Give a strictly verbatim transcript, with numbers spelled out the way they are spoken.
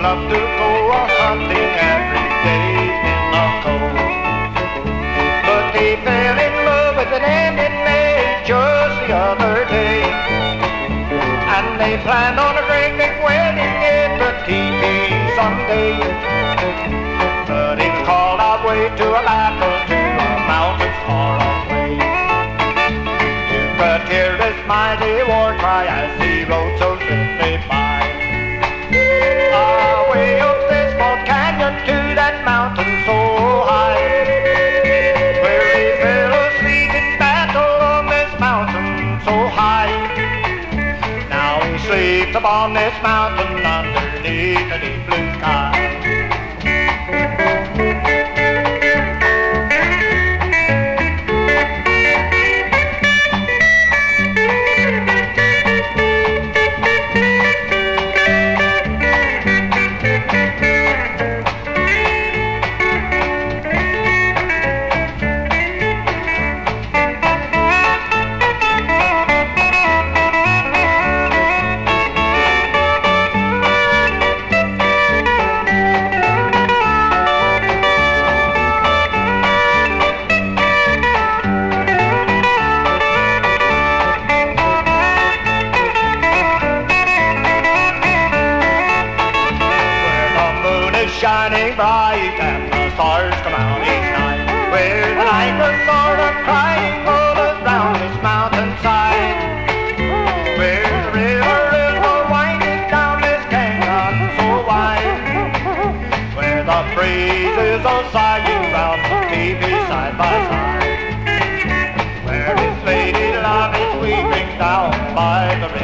love to go hunting every day in the cold. But they fell in love with an Indian maid just the other day, and they planned on a great big wedding at the teepee someday. But he was called out way to Alaska, to the mountains far away. You could hear his mighty war cry as he rode so swiftly by. Away up this small canyon to that mountain so high, where he fell asleep in battle on this mountain so high. Now he sleeps upon this mountain underneath the deep blue sky. Shining bright and the stars come out each night, where the night was sort of crying all around this mountainside, where the river is all winding down this canyon so wide, where the breezes are sighing round the teepee side by side, where his lady love is weeping down by the river.